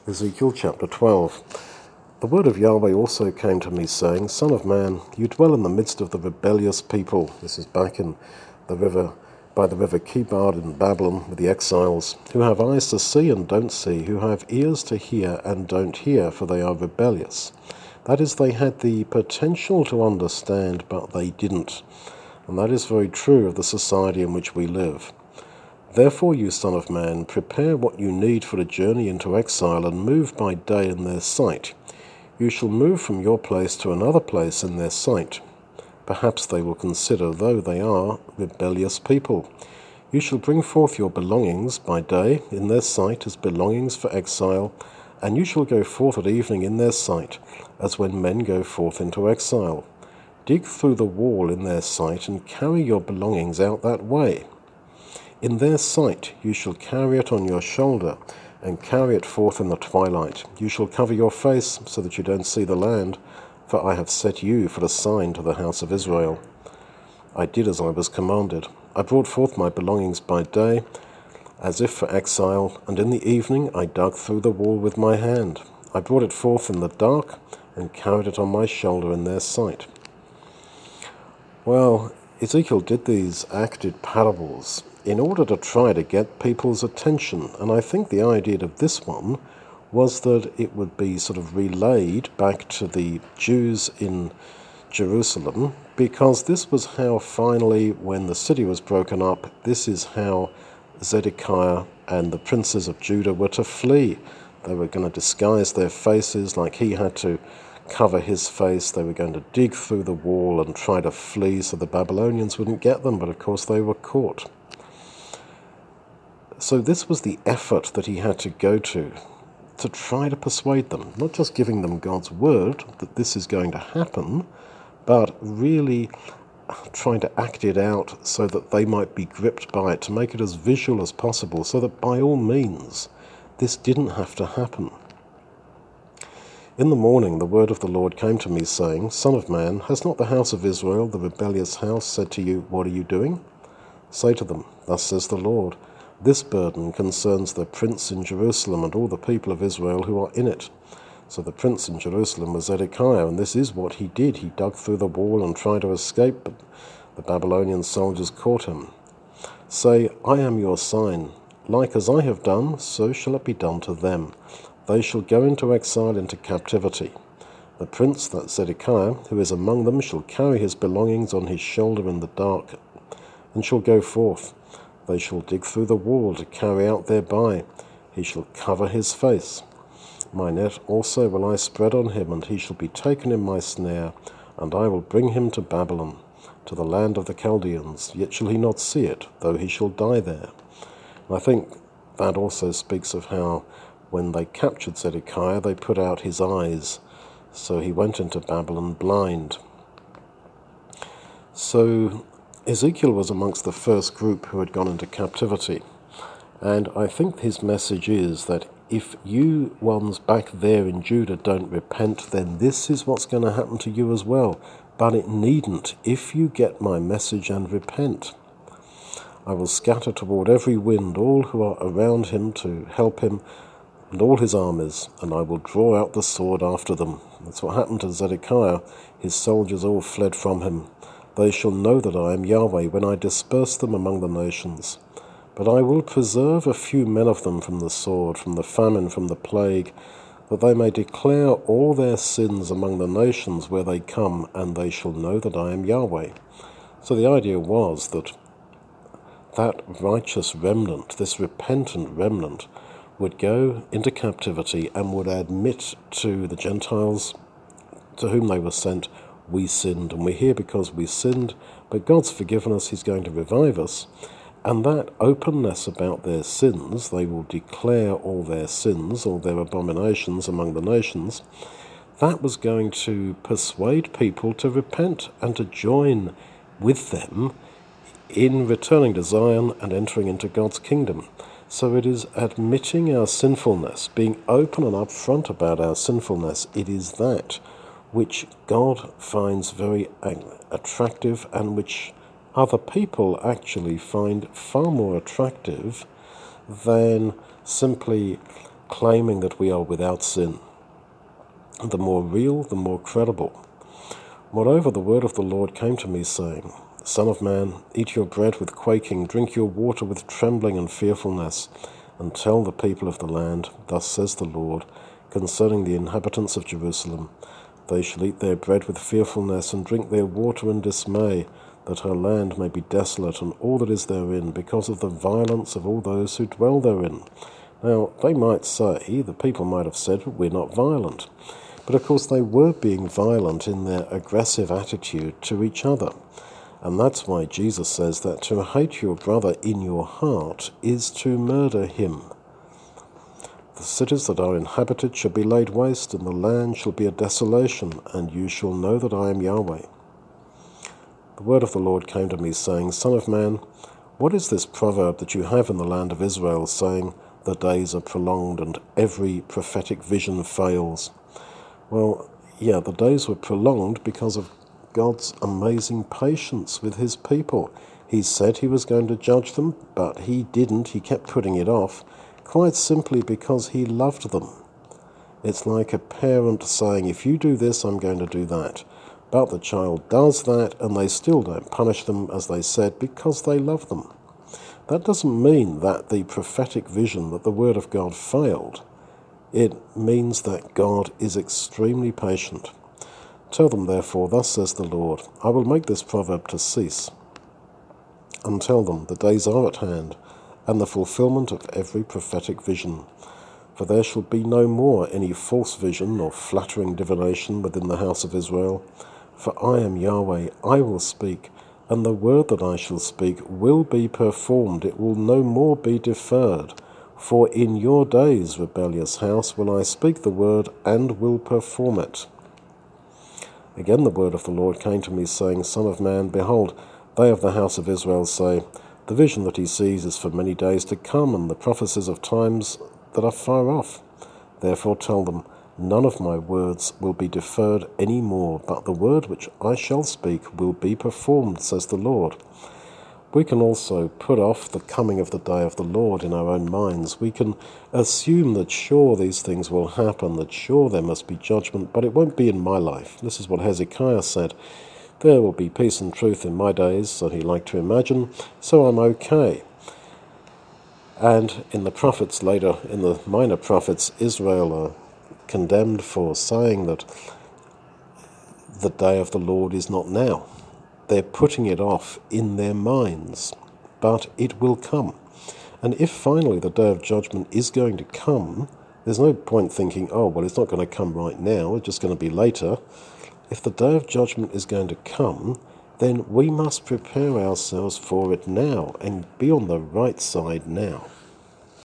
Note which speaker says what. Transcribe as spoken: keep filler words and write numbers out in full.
Speaker 1: Ezekiel chapter twelve. The word of Yahweh also came to me, saying, Son of man, you dwell in the midst of the rebellious people. This is back in the river, by the river Kebard in Babylon, with the exiles, who have eyes to see and don't see, who have ears to hear and don't hear, for they are rebellious. That is, they had the potential to understand, but they didn't. And that is very true of the society in which we live. Therefore, you son of man, prepare what you need for a journey into exile, and move by day in their sight. You shall move from your place to another place in their sight. Perhaps they will consider, though they are rebellious people. You shall bring forth your belongings by day in their sight as belongings for exile, and you shall go forth at evening in their sight, as when men go forth into exile. Dig through the wall in their sight, and carry your belongings out that way. In their sight you shall carry it on your shoulder, and carry it forth in the twilight. You shall cover your face, so that you don't see the land, for I have set you for a sign to the house of Israel. I did as I was commanded. I brought forth my belongings by day, as if for exile, and in the evening I dug through the wall with my hand. I brought it forth in the dark, and carried it on my shoulder in their sight. Well, Ezekiel did these acted parables in order to try to get people's attention, and I think the idea of this one was that it would be sort of relayed back to the Jews in Jerusalem, because this was how finally, when the city was broken up, this is how Zedekiah and the princes of Judah were to flee. They were going to disguise their faces like he had to cover his face. They were going to dig through the wall and try to flee so the Babylonians wouldn't get them, but of course they were caught. So this was the effort that he had to go to, to try to persuade them, not just giving them God's word that this is going to happen, but really trying to act it out so that they might be gripped by it, to make it as visual as possible, so that by all means this didn't have to happen. In the morning the word of the Lord came to me, saying, Son of man, has not the house of Israel, the rebellious house, said to you, What are you doing? Say to them, Thus says the Lord, This burden concerns the prince in Jerusalem and all the people of Israel who are in it. So the prince in Jerusalem was Zedekiah, and this is what he did. He dug through the wall and tried to escape, but the Babylonian soldiers caught him. Say, I am your sign. Like as I have done, so shall it be done to them. They shall go into exile, into captivity. The prince, that Zedekiah, who is among them, shall carry his belongings on his shoulder in the dark, and shall go forth. They shall dig through the wall to carry out thereby. He shall cover his face. My net also will I spread on him, and he shall be taken in my snare, and I will bring him to Babylon, to the land of the Chaldeans. Yet shall he not see it, though he shall die there. And I think that also speaks of how, when they captured Zedekiah, they put out his eyes, so he went into Babylon blind. So Ezekiel was amongst the first group who had gone into captivity, and I think his message is that if you ones back there in Judah don't repent, then this is what's going to happen to you as well. But it needn't, if you get my message and repent. I will scatter toward every wind all who are around him to help him, and all his armies, and I will draw out the sword after them. That's what happened to Zedekiah. His soldiers all fled from him. They shall know that I am Yahweh when I disperse them among the nations. But I will preserve a few men of them from the sword, from the famine, from the plague, that they may declare all their sins among the nations where they come, and they shall know that I am Yahweh. So the idea was that that righteous remnant, this repentant remnant, would go into captivity and would admit to the Gentiles to whom they were sent, we sinned, and we're here because we sinned, but God's forgiven us, he's going to revive us. And that openness about their sins, they will declare all their sins, all their abominations among the nations, that was going to persuade people to repent and to join with them in returning to Zion and entering into God's kingdom. So it is admitting our sinfulness, being open and upfront about our sinfulness. It is that which God finds very attractive and which other people actually find far more attractive than simply claiming that we are without sin. The more real, the more credible. Moreover, the word of the Lord came to me, saying, Son of man, eat your bread with quaking, drink your water with trembling and fearfulness, and tell the people of the land, Thus says the Lord, concerning the inhabitants of Jerusalem, They shall eat their bread with fearfulness, and drink their water in dismay, that her land may be desolate, and all that is therein, because of the violence of all those who dwell therein. Now, they might say, the people might have said, We're not violent. But of course they were being violent in their aggressive attitude to each other. And that's why Jesus says that to hate your brother in your heart is to murder him. The cities that are inhabited shall be laid waste, and the land shall be a desolation, and you shall know that I am Yahweh. The word of the Lord came to me, saying, Son of man, what is this proverb that you have in the land of Israel, saying, The days are prolonged, and every prophetic vision fails? Well, yeah, the days were prolonged because of God's amazing patience with his people. He said he was going to judge them, but he didn't. He kept putting it off, quite simply because he loved them. It's like a parent saying, if you do this, I'm going to do that. But the child does that, and they still don't punish them, as they said, because they love them. That doesn't mean that the prophetic vision, that the word of God failed. It means that God is extremely patient. Tell them, therefore, thus says the Lord, I will make this proverb to cease. And tell them, the days are at hand, and the fulfillment of every prophetic vision. For there shall be no more any false vision or flattering divination within the house of Israel. For I am Yahweh, I will speak, and the word that I shall speak will be performed, it will no more be deferred. For in your days, rebellious house, will I speak the word and will perform it. Again the word of the Lord came to me, saying, Son of man, behold, they of the house of Israel say, The vision that he sees is for many days to come, and the prophecies of times that are far off. Therefore tell them, None of my words will be deferred any more, but the word which I shall speak will be performed, says the Lord. We can also put off the coming of the day of the Lord in our own minds. We can assume that sure these things will happen, that sure there must be judgment, but it won't be in my life. This is what Hezekiah said. There will be peace and truth in my days, so he liked to imagine, so I'm okay. And in the prophets later, in the minor prophets, Israel are condemned for saying that the day of the Lord is not now. They're putting it off in their minds, but it will come. And if finally the day of judgment is going to come, there's no point thinking, oh, well, it's not going to come right now, it's just going to be later. If the day of judgment is going to come, then we must prepare ourselves for it now and be on the right side now.